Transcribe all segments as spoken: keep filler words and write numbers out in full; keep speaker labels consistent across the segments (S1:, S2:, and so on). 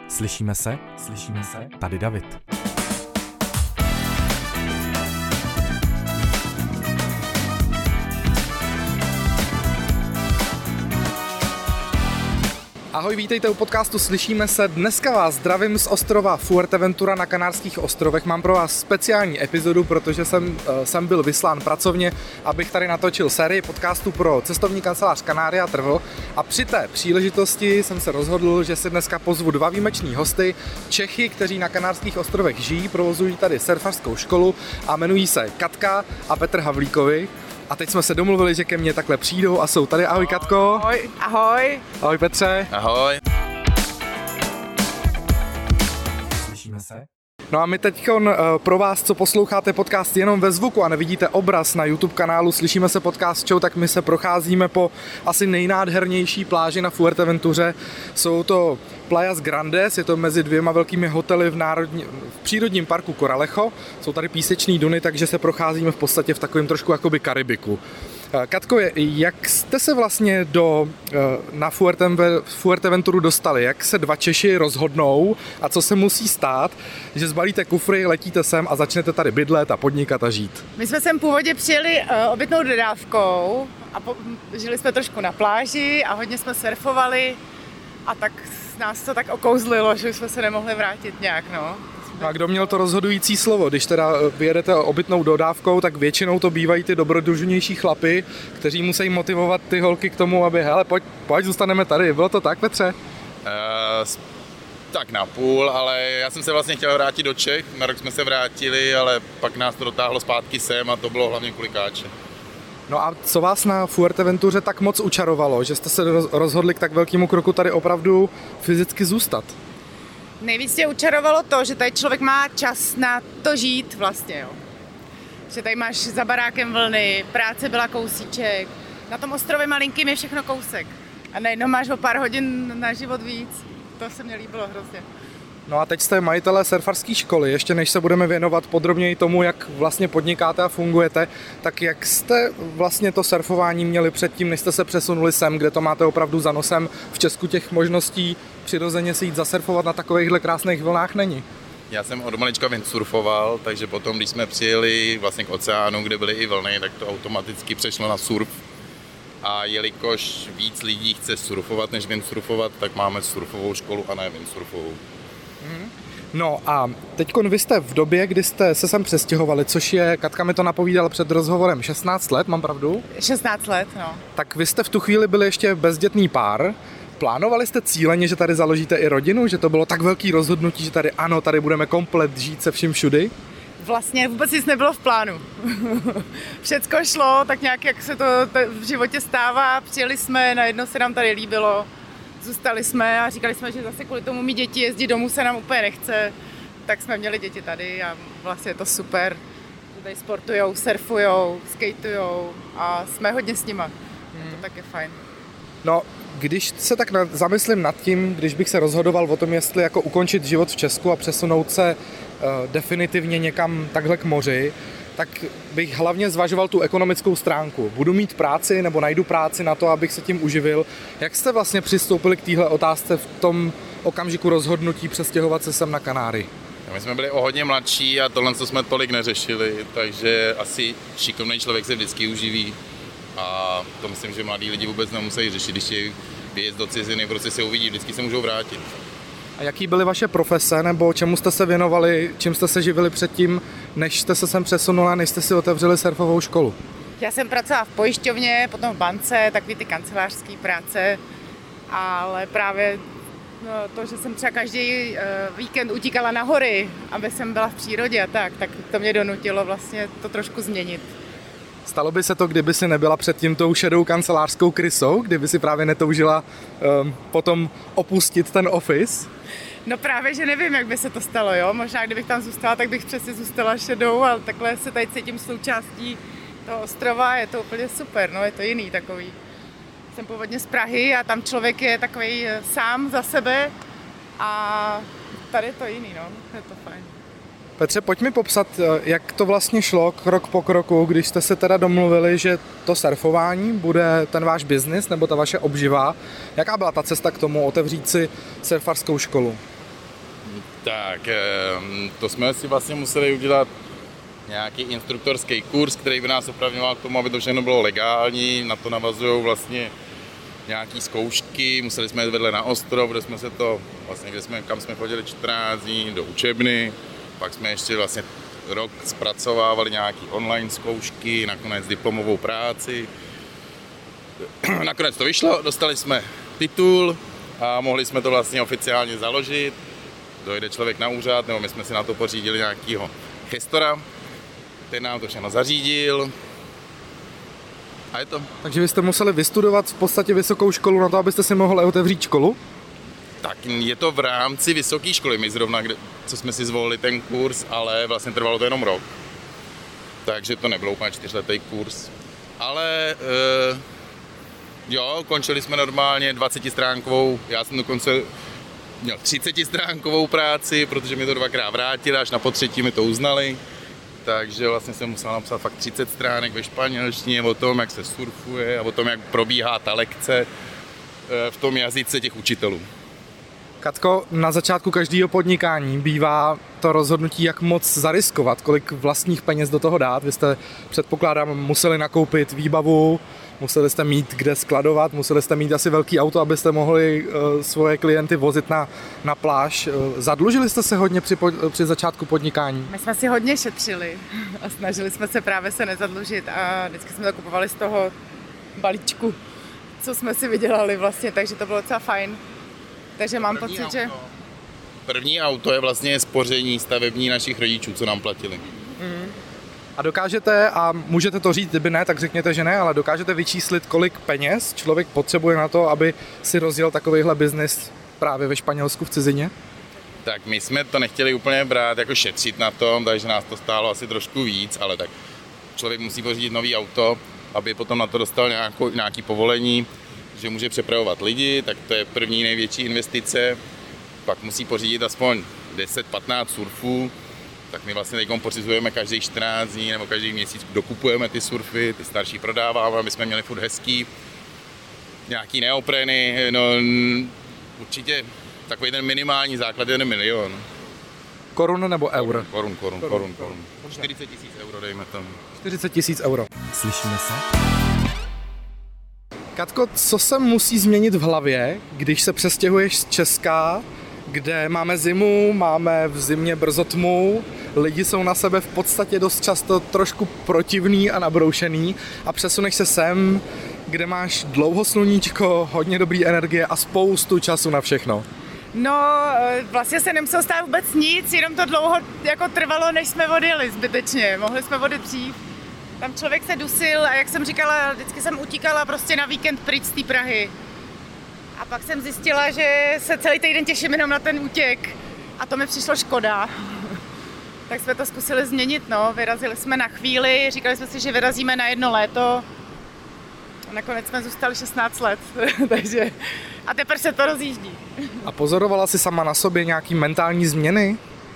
S1: Slyšíme se? Slyšíme se? Tady David.
S2: Ahoj, vítejte u podcastu Slyšíme se. Dneska vás zdravím z ostrova Fuerteventura na Kanárských ostrovech. Mám pro vás speciální epizodu, protože jsem, jsem byl vyslán pracovně, abych tady natočil sérii podcastů pro cestovní kancelář Kanária Travel. A při té příležitosti jsem se rozhodl, že si dneska pozvu dva výjimeční hosty, Čechy, kteří na Kanárských ostrovech žijí, provozují tady surfařskou školu a jmenují se Katka a Petr Havlíkovi. A teď jsme se domluvili, že ke mně takhle přijdou a jsou tady. Ahoj, Katko.
S3: Ahoj. Ahoj.
S2: Ahoj, Petře.
S4: Ahoj.
S1: Slyšíme se?
S2: No a my teď pro vás, co posloucháte podcast jenom ve zvuku a nevidíte obraz na YouTube kanálu Slyšíme se podcast show, tak my se procházíme po asi nejnádhernější pláži na Fuerteventuře. Jsou to Playas Grandes, je to mezi dvěma velkými hotely v, národní, v přírodním parku Coralejo. Jsou tady písečný duny, takže se procházíme v podstatě v takovém trošku jakoby Karibiku. Katko, jak jste se vlastně do, na Fuerteventuru dostali? Jak se dva Češi rozhodnou a co se musí stát, že zbalíte kufry, letíte sem a začnete tady bydlet a podnikat a žít?
S3: My jsme sem původně přijeli uh, obytnou dodávkou a po, žili jsme trošku na pláži a hodně jsme surfovali a tak nás to tak okouzlilo, že jsme se nemohli vrátit nějak, no.
S2: A kdo měl to rozhodující slovo? Když teda vyjedete obytnou dodávkou, tak většinou to bývají ty dobrodružnější chlapy, kteří musí motivovat ty holky k tomu, aby hele, pojď, pojď, zůstaneme tady. Bylo to tak, Petře?
S4: Uh, tak na půl, ale já jsem se vlastně chtěl vrátit do Čech, na rok jsme se vrátili, ale pak nás to dotáhlo zpátky sem a to bylo hlavně kvůli káče.
S2: No a co vás na Fuerteventuře tak moc učarovalo, že jste se rozhodli k tak velkému kroku tady opravdu fyzicky zůstat?
S3: Nejvíc tě učarovalo to, že tady člověk má čas na to žít vlastně, jo. Že tady máš za barákem vlny, práce byla kousíček, na tom ostrově malinkým je všechno kousek. A najednou máš o pár hodin na život víc. To se mně líbilo hrozně.
S2: No a teď jste majitelé surfařské školy. Ještě než se budeme věnovat podrobněji tomu, jak vlastně podnikáte a fungujete, tak jak jste vlastně to surfování měli předtím, než jste se přesunuli sem, kde to máte opravdu za nosem? V Česku těch možností přirozeně si jít zasurfovat na takovýchhle krásných vlnách není.
S4: Já jsem od malička windsurfoval, takže potom, když jsme přijeli vlastně k oceánu, kde byly i vlny, tak to automaticky přešlo na surf. A jelikož víc lidí chce surfovat než windsurfovat, tak máme surfovou školu a ne windsurfovou.
S2: No a teďkon vy jste v době, kdy jste se sem přestěhovali, což je, Katka mi to napovídala před rozhovorem, šestnáct let, mám pravdu?
S3: šestnáct let, no.
S2: Tak vy jste v tu chvíli byli ještě bezdětný pár. Plánovali jste cíleně, že tady založíte i rodinu, že to bylo tak velký rozhodnutí, že tady ano, tady budeme komplet žít se vším všudy?
S3: Vlastně vůbec nic nebylo v plánu. Všecko šlo, tak nějak jak se to v životě stává, přijeli jsme, najednou se nám tady líbilo. Zůstali jsme a říkali jsme, že zase kvůli tomu mít děti, jezdit domů se nám úplně nechce, tak jsme měli děti tady a vlastně je to super. Tady sportujou, surfujou, skatujou a jsme hodně s nima. Hmm. To tak je fajn.
S2: No, když se tak zamyslím nad tím, když bych se rozhodoval o tom, jestli jako ukončit život v Česku a přesunout se uh, definitivně někam takhle k moři, tak bych hlavně zvažoval tu ekonomickou stránku. Budu mít práci nebo najdu práci na to, abych se tím uživil. Jak jste vlastně přistoupili k téhle otázce v tom okamžiku rozhodnutí přestěhovat se sem na Kanáry?
S4: My jsme byli o hodně mladší a tohle co jsme tolik neřešili, takže asi šikovný člověk se vždycky uživí. A to myslím, že mladí lidi vůbec nemusí řešit, když je vyjezd do ciziny, prostě se uvidí, vždycky se můžou vrátit.
S2: A jaký byly vaše profese, nebo čemu jste se věnovali, čím jste se živili předtím, než jste se sem přesunula, než jste si otevřeli surfovou školu?
S3: Já jsem pracovala v pojišťovně, potom v bance, takový ty kancelářské práce, ale právě no, to, že jsem třeba každý uh, víkend utíkala na hory, aby jsem byla v přírodě a tak, tak to mě donutilo vlastně to trošku změnit.
S2: Stalo by se to, kdyby si nebyla předtím tou šedou kancelářskou krysou, kdyby si právě netoužila um, potom opustit ten office?
S3: No právě, že nevím, jak by se to stalo, jo. Možná, kdybych tam zůstala, tak bych přesně zůstala šedou, ale takhle se tady cítím součástí toho ostrova, je to úplně super, no, je to jiný takový. Jsem původně z Prahy a tam člověk je takový sám za sebe a tady je to jiný, no, je to fajn.
S2: Petře, pojď mi popsat, jak to vlastně šlo krok po kroku, když jste se teda domluvili, že to surfování bude ten váš biznis nebo ta vaše obživa. Jaká byla ta cesta k tomu otevřít si surfařskou školu?
S4: Tak, to jsme si vlastně museli udělat nějaký instruktorský kurz, který by nás opravňoval k tomu, aby to všechno bylo legální. Na to navazují vlastně nějaký zkoušky, museli jsme jít vedle na ostrov, kde jsme se to, vlastně, kde jsme, kam jsme chodili čtrnáct dní do učebny, pak jsme ještě vlastně rok zpracovávali nějaký online zkoušky, nakonec diplomovou práci. Nakonec to vyšlo, dostali jsme titul a mohli jsme to vlastně oficiálně založit. Dojde člověk na úřad, nebo my jsme si na to pořídili nějakýho gestora, ten nám to všechno zařídil a je to.
S2: Takže vy jste museli vystudovat v podstatě vysokou školu na to, abyste si mohli otevřít školu?
S4: Tak je to v rámci vysoké školy, my zrovna, kde, co jsme si zvolili ten kurz, ale vlastně trvalo to jenom rok. Takže to nebylo úplně čtyřletý kurz. Ale e, jo, končili jsme normálně dvacetistránkovou, já jsem dokonce měl třicetistránkovou práci, protože mi to dvakrát vrátili, až na potřetí mi to uznali. Takže vlastně jsem musel napsat fakt třicet stránek ve španělštině o tom, jak se surfuje a o tom, jak probíhá ta lekce v tom jazyce těch učitelů.
S2: Katko, na začátku každého podnikání bývá to rozhodnutí, jak moc zariskovat, kolik vlastních peněz do toho dát. Vy jste, předpokládám, museli nakoupit výbavu, museli jste mít kde skladovat, museli jste mít asi velký auto, abyste mohli uh, svoje klienty vozit na, na pláž. Uh, zadlužili jste se hodně při, při začátku podnikání?
S3: My jsme si hodně šetřili a snažili jsme se právě se nezadlužit a vždycky jsme to kupovali z toho balíčku, co jsme si vydělali vlastně, takže to bylo docela fajn. Takže mám
S4: První
S3: pocit,
S4: auto.
S3: že...
S4: První auto je vlastně spoření stavební našich rodičů, co nám platili.
S3: Mm.
S2: A dokážete, a můžete to říct, kdyby ne, tak řekněte, že ne, ale dokážete vyčíslit, kolik peněz člověk potřebuje na to, aby si rozjel takovýhle biznis právě ve Španělsku v cizině?
S4: Tak my jsme to nechtěli úplně brát, jako šetřit na tom, takže nás to stálo asi trošku víc, ale tak člověk musí pořídit nový auto, aby potom na to dostal nějakou, nějaký povolení, že může přepravovat lidi, tak to je první největší investice. Pak musí pořídit aspoň deset patnáct surfů, tak my vlastně teď pořizujeme každý čtrnáct dní nebo každý měsíc dokupujeme ty surfy, ty starší prodáváme, aby jsme měli furt hezký. Nějaký neopreny, no určitě takový ten minimální základ je jeden milion.
S2: Korun nebo eur?
S4: Korun, korun, korun, korun. čtyřicet tisíc euro dejme tomu.
S2: čtyřicet tisíc euro.
S1: Slyšíme se?
S2: Katko, co se musí změnit v hlavě, když se přestěhuješ z Česka, kde máme zimu, máme v zimě brzo tmu, lidi jsou na sebe v podstatě dost často trošku protivný a nabroušený a přesuneš se sem, kde máš dlouho sluníčko, hodně dobrý energie a spoustu času na všechno.
S3: No, vlastně se nemuselo stát vůbec nic, jenom to dlouho jako trvalo, než jsme odjeli zbytečně. Mohli jsme odjet dřív. Tam člověk se dusil a jak jsem říkala, vždycky jsem utíkala prostě na víkend pryč z té Prahy. A pak jsem zjistila, že se celý týden těším jenom na ten útěk. A to mi přišlo škoda. Tak jsme to zkusili změnit, no. Vyrazili jsme na chvíli, říkali jsme si, že vyrazíme na jedno léto. A nakonec jsme zůstali šestnáct let, takže... A teprve se to rozjíždí.
S2: A pozorovala jsi sama na sobě nějaký mentální změny?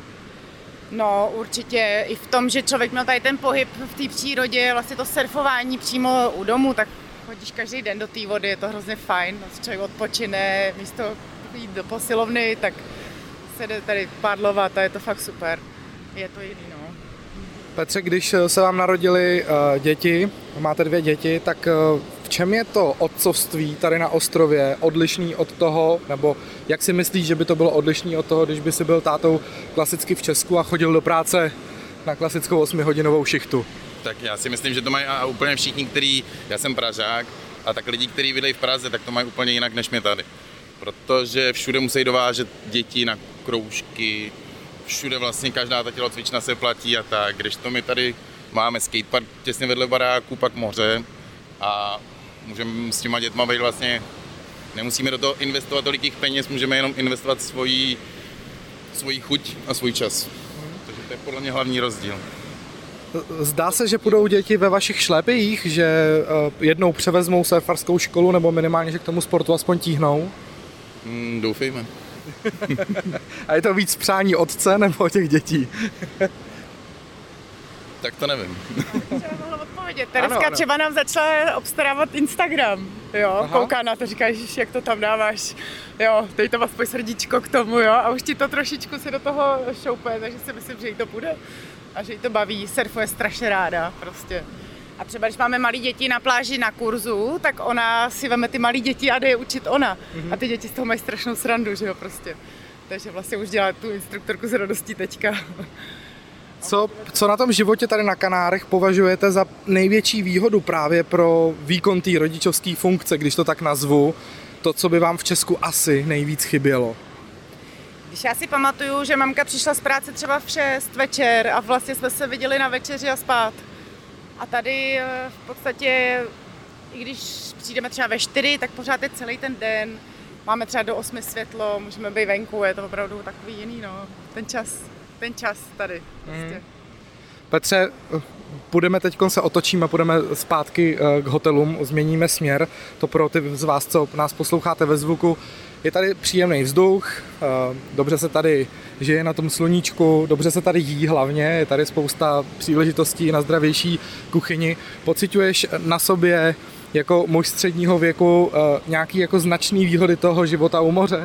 S3: No, určitě i v tom, že člověk měl tady ten pohyb v té přírodě, vlastně to surfování přímo u domu, tak chodíš každý den do té vody, je to hrozně fajn, člověk odpočine, místo jít do posilovny, tak se jde tady pádlovat a je to fakt super. Je to jiný, no.
S2: Petře, když se vám narodili uh, děti, máte dvě děti, tak uh, v čem je to otcovství tady na ostrově odlišný od toho, nebo jak si myslíš, že by to bylo odlišný od toho, když by si byl tátou klasicky v Česku a chodil do práce na klasickou osmihodinovou šichtu?
S4: Tak já si myslím, že to mají a úplně všichni, který, já jsem Pražák, a tak lidi, kteří bydlejí v Praze, tak to mají úplně jinak než mě tady. Protože všude musí dovážet děti na kroužky, všude vlastně každá ta tělocvična se platí a tak, když to my tady máme skatepark těsně vedle baráku, pak moře a můžeme s těma dětma být vlastně, nemusíme do toho investovat tolik těch peněz, můžeme jenom investovat svoji, svoji chuť a svůj čas. Takže to je podle mě hlavní rozdíl.
S2: Zdá se, že půjdou děti ve vašich šlépějích, že jednou převezmou surfarskou školu nebo minimálně, že k tomu sportu aspoň tíhnou?
S4: Hmm, doufejme.
S2: A je to víc přání otce nebo těch dětí?
S4: Tak to nevím.
S3: Třeba mohla odpovědět. Tereska třeba nám začala obstarávat Instagram. Jo,
S2: Aha.
S3: kouká na to, říká, ježiš, jak to tam dáváš, jo, dej to aspoň srdíčko k tomu, jo, a už ti to trošičku se do toho šoupe, takže si myslím, že jí to půjde a že jí to baví, surfuje strašně ráda, prostě. A třeba, když máme malé děti na pláži na kurzu, tak ona si veme ty malé děti a jde je učit ona. Mm-hmm. A ty děti z toho mají strašnou srandu, že jo, prostě. Takže vlastně už dělá tu instruktorku s radostí teďka.
S2: Co, co na tom životě tady na Kanárech považujete za největší výhodu právě pro výkon té rodičovské funkce, když to tak nazvu, to, co by vám v Česku asi nejvíc chybělo?
S3: Když já si pamatuju, že mamka přišla z práce třeba v šest večer a vlastně jsme se viděli na večeři a spát. A tady v podstatě, i když přijdeme třeba ve čtyři, tak pořád je celý ten den. Máme třeba do osmi světlo, můžeme být venku, je to opravdu takový jiný, no. Ten čas, ten čas tady. Prostě.
S2: Mm. Petře, půjdeme teď se otočíme, půjdeme zpátky k hotelům, změníme směr. To pro ty z vás, co nás posloucháte ve zvuku. Je tady příjemný vzduch, dobře se tady žije na tom sluníčku, dobře se tady jí hlavně, je tady spousta příležitostí na zdravější kuchyni. Pociťuješ na sobě jako muž středního věku nějaký jako značný výhody toho života u moře?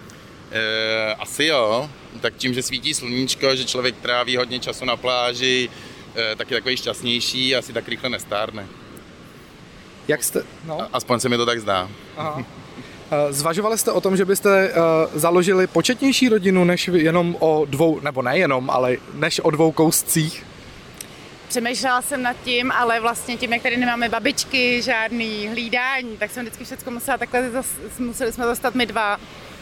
S4: E, asi jo, tak tím, že svítí sluníčko, že člověk tráví hodně času na pláži, e, tak je takový šťastnější a asi tak rychle nestárne.
S2: Jak jste? No.
S4: Aspoň se mi to tak zdá.
S2: Aha. Zvažovali jste o tom, že byste uh, založili početnější rodinu než jenom o dvou, nebo nejenom, ale než o dvou kouscích?
S3: Přemýšlela jsem nad tím, ale vlastně tím, jak tady nemáme babičky, žádný hlídání, tak jsem vždycky všechno musela takhle, zas, museli jsme dostat my dva.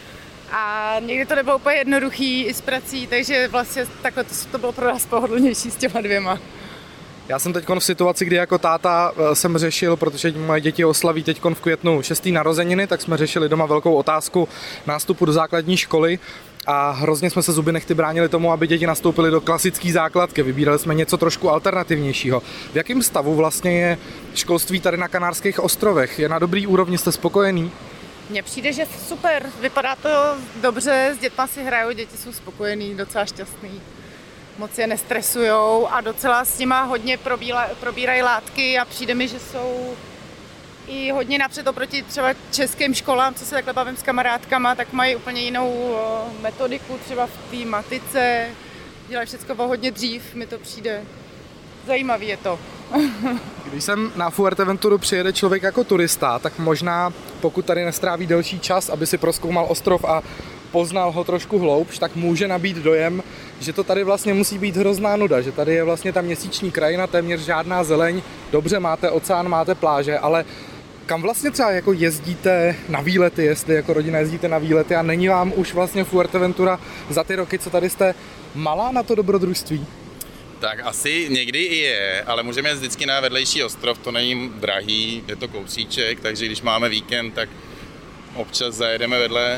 S3: A někdy to nebylo úplně jednoduchý i s prací, takže vlastně takhle to, to bylo pro nás pohodlnější s těma dvěma.
S2: Já jsem teď v situaci, kdy jako táta jsem řešil, protože moje děti oslaví teď v květnu šestý narozeniny, tak jsme řešili doma velkou otázku nástupu do základní školy a hrozně jsme se zuby nechty bránili tomu, aby děti nastoupily do klasické základky. Vybírali jsme něco trošku alternativnějšího. V jakém stavu vlastně je školství tady na Kanárských ostrovech? Je na dobrý úrovni, jste spokojený?
S3: Mně přijde, že super, vypadá to dobře, s dětma si hrajou, děti jsou spokojený, docela šťastný. Moc je nestresujou a docela s nima hodně probíla, probírají látky a přijde mi, že jsou i hodně napřed oproti třeba českým školám, co se takhle bavím s kamarádkama, tak mají úplně jinou metodiku třeba v té matice, dělají všechno o hodně dřív, mi to přijde zajímavý je to.
S2: Když sem na Fuerteventuru přijede člověk jako turista, tak možná pokud tady nestráví delší čas, aby si prozkoumal ostrov a poznal ho trošku hloubš, tak může nabít dojem, že to tady vlastně musí být hrozná nuda, že tady je vlastně ta měsíční krajina, téměř žádná zeleň, dobře máte oceán, máte pláže, ale kam vlastně třeba jako jezdíte na výlety, jestli jako rodina jezdíte na výlety a není vám už vlastně Fuerteventura za ty roky, co tady jste, malá na to dobrodružství?
S4: Tak asi někdy i je, ale můžeme jít vždycky na vedlejší ostrov, to není drahý, je to kousíček, takže když máme víkend, tak občas zajedeme vedle.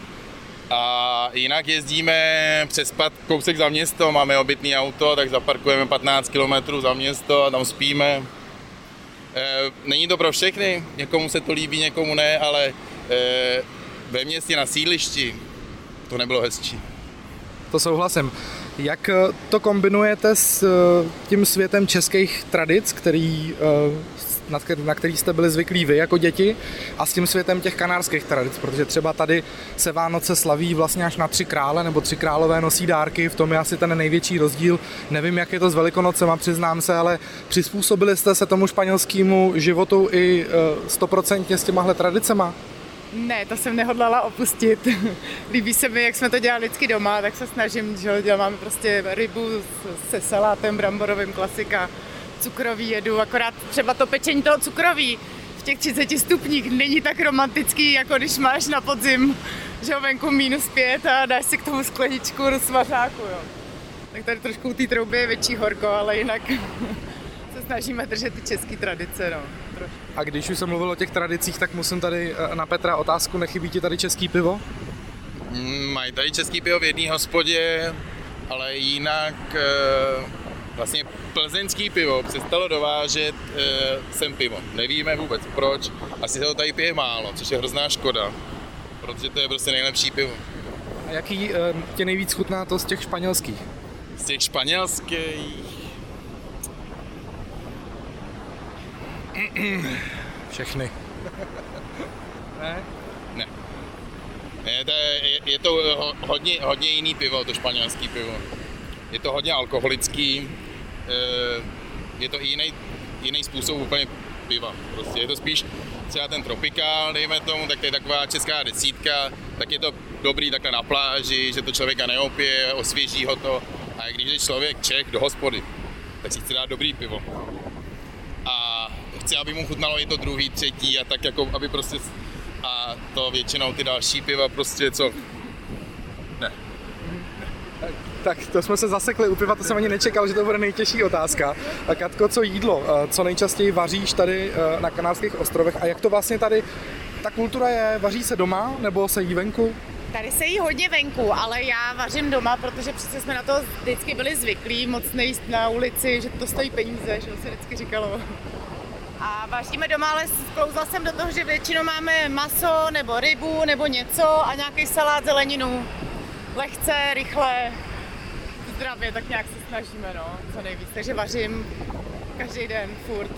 S4: A jinak jezdíme přespat kousek za město, máme obytný auto, tak zaparkujeme patnáct kilometrů za město a tam spíme. E, není to pro všechny, někomu se to líbí, někomu ne, ale e, ve městě na sídlišti to nebylo hezčí.
S2: To souhlasím. Jak to kombinujete s tím světem českých tradic, který, na který jste byli zvyklí vy jako děti, a s tím světem těch kanárských tradic? Protože třeba tady se Vánoce slaví vlastně až na tři krále, nebo tři králové nosí dárky, v tom je asi ten největší rozdíl. Nevím, jak je to s Velikonocema, přiznám se, ale přizpůsobili jste se tomu španělskému životu i stoprocentně s těmahle tradicema?
S3: Ne, to jsem nehodlala opustit. Líbí se mi, jak jsme to dělali vždycky doma, tak se snažím, že děláme prostě rybu se salátem bramborovým, klasika, cukrový jedu, akorát třeba to pečení toho cukroví v těch třiceti stupních není tak romantický, jako když máš na podzim, že ho venku minus pět a dáš si k tomu skleničku svařáku, jo. Tak tady trošku u té trouby je větší horko, ale jinak se snažíme držet ty české tradice, no.
S2: A když už jsem mluvil o těch tradicích, tak musím tady na Petra otázku, nechybí ti tady český pivo?
S4: Mm, mají tady český pivo v jedné hospodě, ale jinak e, vlastně plzeňský pivo přestalo dovážet e, sem pivo. Nevíme vůbec proč, asi se to tady pije málo, což je hrozná škoda, protože to je prostě nejlepší pivo.
S2: A jaký e, tě nejvíc chutná to z těch španělských?
S4: Z těch španělských...
S2: Všechny. Ne?
S4: Ne. Je to, je, je to hodně, hodně jiný pivo, to španělský pivo. Je to hodně alkoholický, je to i jiný, jiný způsob úplně piva. Prostě je to spíš třeba ten tropikál, dejme tomu, tak to je taková česká desítka, tak je to dobrý takhle na pláži, že to člověka neopije, osvěží ho to. A když je člověk Čech do hospody, tak si chce dát dobrý pivo. A chce, aby mu chutnalo i to druhý, třetí a tak jako, aby prostě... A to většinou ty další piva prostě co... Ne.
S2: Tak to jsme se zasekli u piva, to jsem ani nečekal, že to bude nejtěžší otázka. A Katko, co jídlo? Co nejčastěji vaříš tady na Kanárských ostrovech a jak to vlastně tady ta kultura je? Vaří se doma nebo se jí venku?
S3: Tady se jí hodně venku, ale já vařím doma, protože přece jsme na to vždycky byli zvyklí, moc nejíst na ulici, že to stojí peníze, že se vždycky říkalo. A vaříme doma, ale sklouzla jsem do toho, že většinou máme maso nebo rybu nebo něco a nějaký salát, zeleninu. Lehce, rychle, zdravě, tak nějak se snažíme, no, co nejvíc. Takže vařím každý den, furt.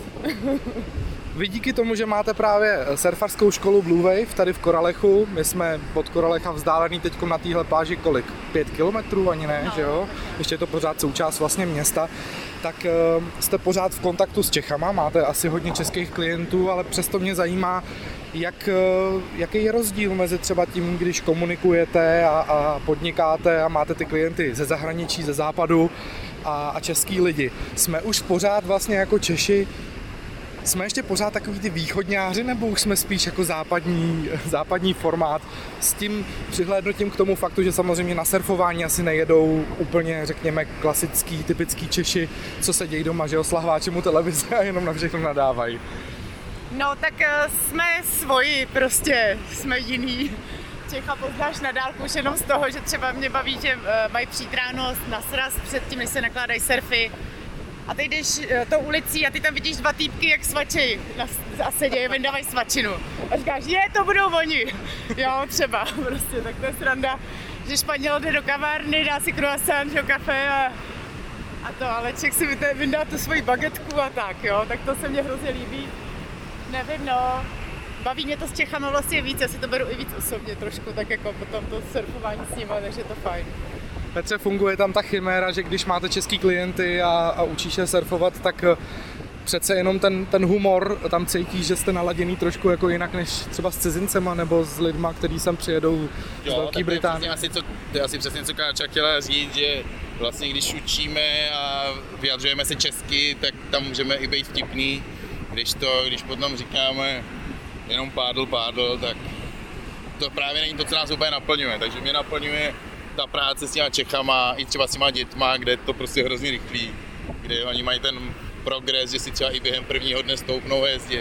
S2: Vy díky tomu, že máte právě surfařskou školu Blue Wave tady v Koralechu, my jsme od Koralecha vzdálený teď na téhle pláži kolik? Pět kilometrů ani ne, no. Že jo? Ještě je to pořád součást vlastně města. Tak uh, jste pořád v kontaktu s Čechama, máte asi hodně českých klientů, ale přesto mě zajímá, jak, uh, jaký je rozdíl mezi třeba tím, když komunikujete a, a podnikáte a máte ty klienty ze zahraničí, ze západu a, a český lidi. Jsme už pořád vlastně jako Češi, jsme ještě pořád takový ty východňáři, nebo už jsme spíš jako západní, západní formát s tím přihlédnutím k tomu faktu, že samozřejmě na surfování asi nejedou úplně, řekněme, klasický, typický Češi, co se dějí doma, že jo, slahváči mu televize a jenom na všechno nadávají.
S3: No tak jsme svoji, prostě jsme jiný. Čecha poznáš na dálku už jenom z toho, že třeba mě baví, že mají přítránost na sraz předtím, než se nakládají surfy. A teď jdeš tou ulicí a ty tam vidíš dva týpky, jak svačejí a sedějí, vyndávají svačinu. A říkáš, je, to budou oni. Jo, třeba, prostě, tak to je sranda, že Španěl jde do kavárny, dá si croissant, do kafe a, a to, ale Čech si vyndá tu svoji bagetku a tak, jo, tak to se mně hrozně líbí. Nevím, no, baví mě to s Čechama vlastně víc, já si to beru i víc osobně trošku, tak jako potom to surfování s nimi, takže je to fajn.
S2: Petře, funguje tam ta chiméra, že když máte český klienty a, a učíš je surfovat, tak přece jenom ten, ten humor tam cítíš, že jste naladěný trošku jako jinak než třeba s cizincema nebo s lidma, kteří sem přijedou
S4: jo,
S2: z Velké Británie.
S4: Asi to, to je asi přesně, co Káča chtěla říct, že vlastně když učíme a vyjadřujeme se česky, tak tam můžeme i být vtipný. Když to, když potom říkáme jenom pádl, pádl, tak to právě není to, co nás úplně naplňuje. Takže mě naplňuje ta práce s těma Čechama, i třeba s těma dětma, kde je to prostě hrozně rychlý, kde oni mají ten progres, že si třeba i během prvního dne stoupnou a jezdí.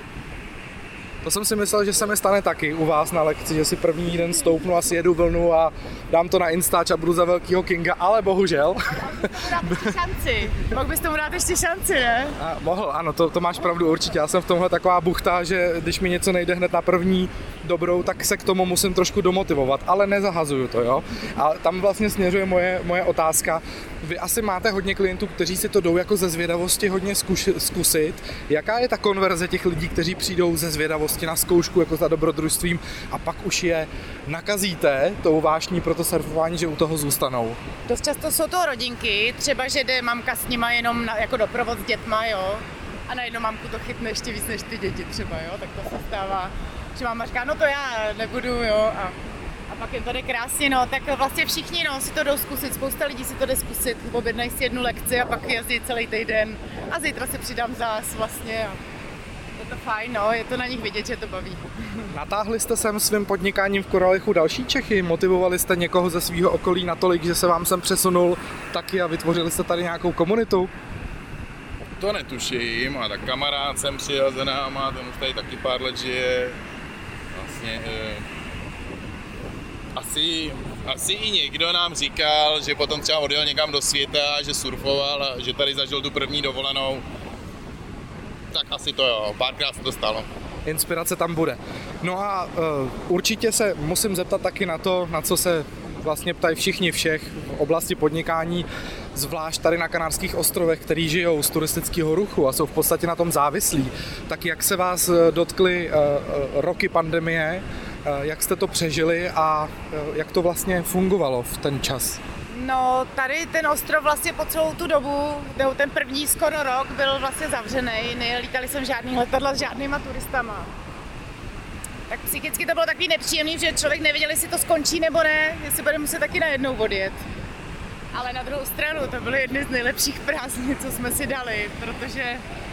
S2: To jsem si myslel, že se mi stane taky u vás na lekci, že si první den stoupnu a sjedu vlnu a dám to na Instač a budu za velkýho kinga, ale bohužel.
S3: Mohl bys tomu dát ještě šanci. Mohl bys tomu dát ještě šanci, ne?
S2: A mohl, ano, to, to máš pravdu určitě. Já jsem v tomhle taková buchta, že když mi něco nejde hned na první dobrou, tak se k tomu musím trošku domotivovat, ale nezahazuju to, jo. A tam vlastně směřuje moje, moje otázka. Vy asi máte hodně klientů, kteří si to jdou jako ze zvědavosti hodně zkuš, zkusit. Jaká je ta konverze těch lidí, kteří přijdou ze zvědavosti na zkoušku jako za dobrodružstvím a pak už je nakazíte tou vášní pro to surfování, že u toho zůstanou?
S3: Dost často jsou to rodinky, třeba že jde mamka s nima jenom na, jako doprovod s dětma, jo. A najednou mamku to chytne ještě víc než ty děti třeba, jo. Tak to se stává, že máma říká, no to já nebudu, jo. A, a pak je to jde krásně, no. Tak vlastně všichni, no, si to jdou zkusit, spousta lidí si to jde zkusit, objednají si jednu lekci a pak jezdí celý týden. A zítra se přidám zás vlastně. A je to fajn, no, je to na nich vidět, že to baví.
S2: Natáhli jste sem svým podnikáním v Koralechu další Čechy? Motivovali jste někoho ze svého okolí natolik, že se vám sem přesunul taky a vytvořili jste tady nějakou komunitu?
S4: To netuším, a tak kamarád jsem přijel za náma, ten už tady taky pár let žije. Vlastně eh, asi, asi i někdo nám říkal, že potom třeba odjel někam do světa, že surfoval a že tady zažil tu první dovolenou. Tak asi to jo, párkrát se to stalo.
S2: Inspirace tam bude. No a uh, určitě se musím zeptat taky na to, na co se vlastně ptají všichni všech v oblasti podnikání. zvlášť tady na Kanárských ostrovech, který žijou z turistického ruchu a jsou v podstatě na tom závislí, tak jak se vás dotkly uh, roky pandemie, uh, jak jste to přežili a uh, jak to vlastně fungovalo v ten čas?
S3: No, tady ten ostrov vlastně po celou tu dobu, ten první skoro rok byl vlastně zavřený, nelítali jsem žádný letadla s žádnýma turistama. Tak psychicky to bylo takový nepříjemný, že člověk nevěděl, jestli to skončí nebo ne, jestli bude muset taky najednou odjet. Ale na druhou stranu to byly jedny z nejlepších prázdnin, co jsme si dali, protože,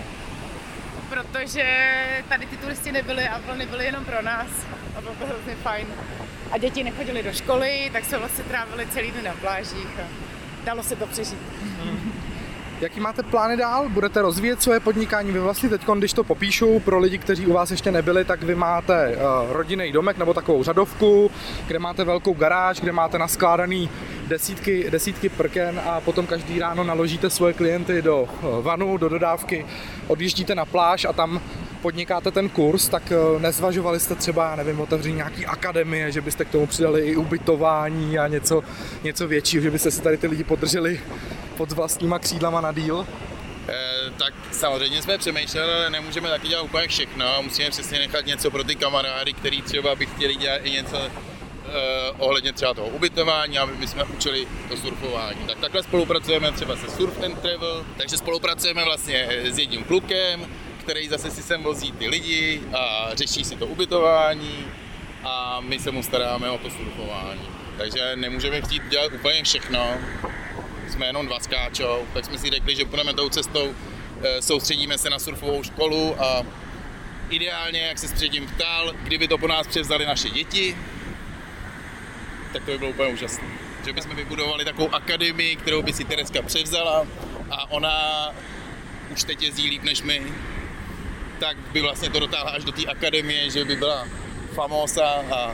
S3: protože tady ty turisti nebyli a vlny byly jenom pro nás a bylo to hrozně fajn. A děti nechodily do školy, tak jsme vlastně trávili celý den na plážích a dalo se to přežít.
S2: Jaký máte plány dál? Budete rozvíjet svoje podnikání? Vy vlastně teď, když to popíšu pro lidi, kteří u vás ještě nebyli, tak vy máte uh, rodinný domek nebo takovou řadovku, kde máte velkou garáž, kde máte naskládaný desítky, desítky prken a potom každý ráno naložíte svoje klienty do uh, vanu, do dodávky, odjíždíte na pláž a tam podnikáte ten kurz, tak uh, nezvažovali jste třeba, já nevím, otevření nějaký akademie, že byste k tomu přidali i ubytování a něco, něco většího, že byste si tady ty lidi podrželi pod vlastníma křídlama na díl?
S4: E, tak samozřejmě jsme přemýšleli, ale nemůžeme taky dělat úplně všechno. Musíme přesně nechat něco pro ty kamarády, kteří třeba by chtěli dělat i něco e, ohledně třeba toho ubytování, aby my jsme učili to surfování. Tak takhle spolupracujeme třeba se Surf and Travel, takže spolupracujeme vlastně s jedním klukem, který zase si sem vozí ty lidi a řeší si to ubytování a my se mu staráme o to surfování. Takže nemůžeme chtít dělat úplně všechno. Jsme jenom dva skáčou, tak jsme si řekli, že půjdeme tou cestou, soustředíme se na surfovou školu a ideálně, jak se předtím ptal, kdyby to po nás převzali naše děti, tak to by bylo úplně úžasné. Že bychom vybudovali takovou akademii, kterou by si Tereska převzala a ona už teď jezdí líp než my, tak by vlastně to dotáhla až do té akademie, že by byla famosa a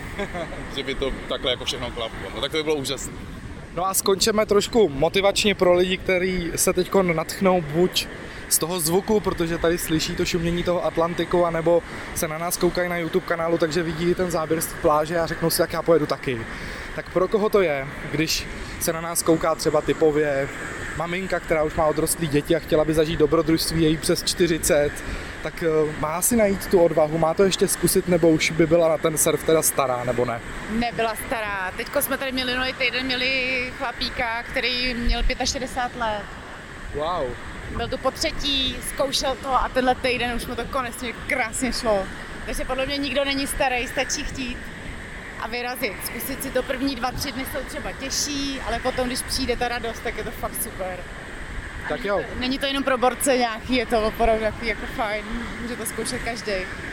S4: že by to takhle jako všechno klaplo. No tak to by bylo úžasné.
S2: No a skončíme trošku motivačně pro lidi, kteří se teď natchnou buď z toho zvuku, protože tady slyší to šumění toho Atlantiku, anebo se na nás koukají na YouTube kanálu, takže vidí ten záběr z pláže a řeknou si, jak já pojedu taky. Tak pro koho to je, když se na nás kouká třeba typově maminka, která už má odrostlý děti a chtěla by zažít dobrodružství, je jí přes čtyřicet, tak má si najít tu odvahu, má to ještě zkusit, nebo už by byla na ten surf teda stará, nebo ne?
S3: Nebyla stará. Teďko jsme tady měli minulý týden, měli chlapíka, který měl šedesát pět let.
S2: Wow.
S3: Byl tu po třetí, zkoušel to a tenhle týden už mu to konečně krásně šlo. Takže podle mě nikdo není starý, stačí chtít a vyrazit. Zkusit si to první dva, tři dny jsou třeba těžší, ale potom, když přijde ta radost, tak je to fakt super.
S2: Tak
S3: není
S2: jo.
S3: To, není to jenom pro borce nějaký, je to opravdu takový jako fajn, může to zkoušet každý.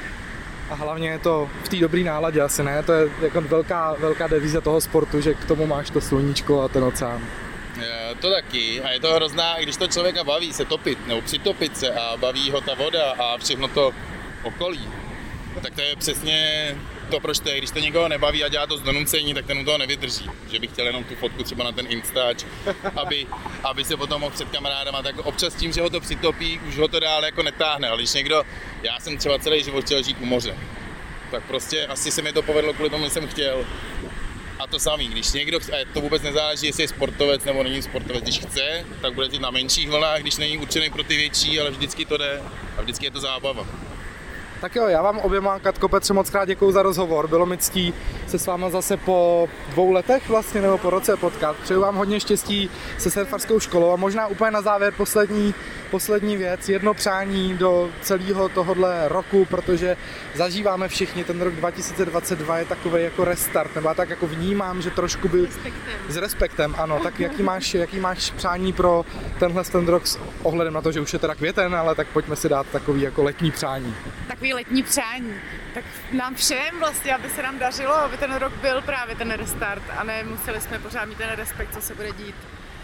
S2: A hlavně je to v té dobré náladě asi, ne? To je jako velká, velká devíze toho sportu, že k tomu máš to sluníčko a ten oceán.
S4: Je, to taky a je to hrozná, když to člověka baví se topit nebo přitopit se a baví ho ta voda a všechno to okolí, tak to je přesně to, proč to je. Když to někoho nebaví a dělá to z donucení, tak ten u toho nevydrží. Že bych chtěl jenom tu fotku třeba na ten Instač, aby, aby se potom mohl před kamarádama, tak občas tím, že ho to přitopí, už ho to dál jako netáhne. Ale když někdo, já jsem třeba celý život chtěl žít u moře, tak prostě asi se mi to povedlo kvůli tomu, že jsem chtěl. A to samý, když někdo, a to vůbec nezáleží, jestli je sportovec nebo není sportovec, když chce, tak bude jít na menších vlnách, když není určený pro ty větší, ale vždycky to jde a vždycky je to zábava.
S2: Tak jo, já vám oběma, Katko, Petře, moc krát děkuju za rozhovor. Bylo mi ctí se s váma zase po dvou letech vlastně, nebo po roce potkat. Přeju vám hodně štěstí se surfarskou školou a možná úplně na závěr poslední, poslední věc, jedno přání do celého tohohle roku, protože zažíváme všichni, ten rok dva tisíce dvacet dva je takový jako restart, nebo já tak jako vnímám, že trošku by...
S3: Respektem.
S2: S respektem, ano. Tak jaký máš, jaký máš přání pro tenhle ten rok s ohledem na to, že už je teda květen, ale tak pojďme si dát takový jako letní přání.
S3: Takový letní přání. Tak nám všem vlastně, aby se nám dařilo, aby ten rok byl právě ten restart a nemuseli jsme pořád mít ten respekt, co se bude dít.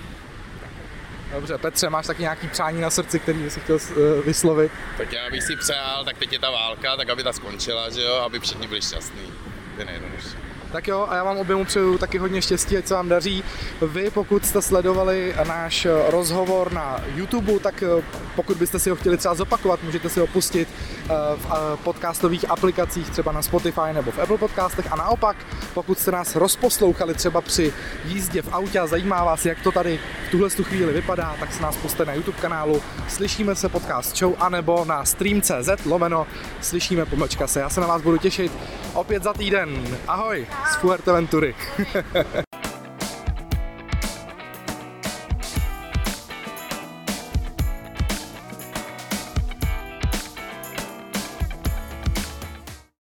S2: Dobře, Petře, máš taky nějaký přání na srdci, který bys chtěl uh, vyslovit?
S4: Tak já bych si přál, tak teď je ta válka, tak aby ta skončila, že jo, aby všichni byli šťastní. To je nejjednodušší.
S2: Tak jo, a já vám oběmu přeju taky hodně štěstí, ať se vám daří. Vy, pokud jste sledovali náš rozhovor na YouTube, tak pokud byste si ho chtěli třeba zopakovat, můžete si ho pustit v podcastových aplikacích, třeba na Spotify nebo v Apple podcastech. A naopak, pokud jste nás rozposlouchali třeba při jízdě v autě a zajímá vás, jak to tady v tuhle chvíli vypadá, tak se nás puste na YouTube kanálu Slyšíme se podcast show, anebo na stream.cz lomeno Slyšíme pomlčka se. Já se na vás budu těšit opět za týden. Ahoj z Fuerteventury.